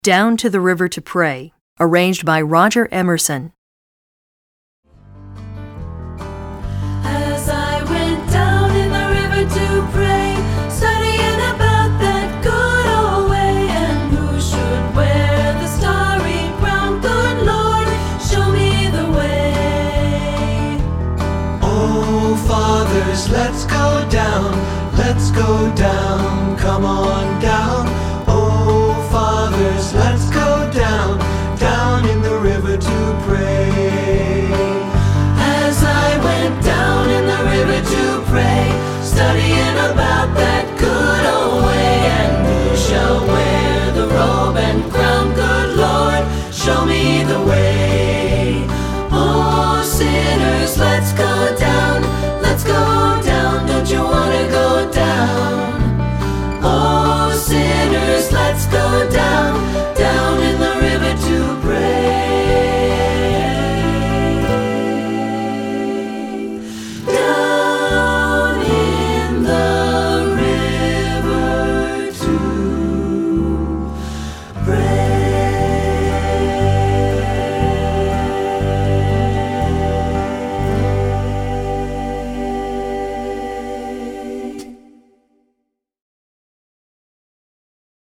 Down to the River to Pray, arranged by Roger Emerson. As I went down in the river to pray, studying about that good old way, and who should wear the starry crown, good Lord, show me the way. Oh, fathers, let's go down, come on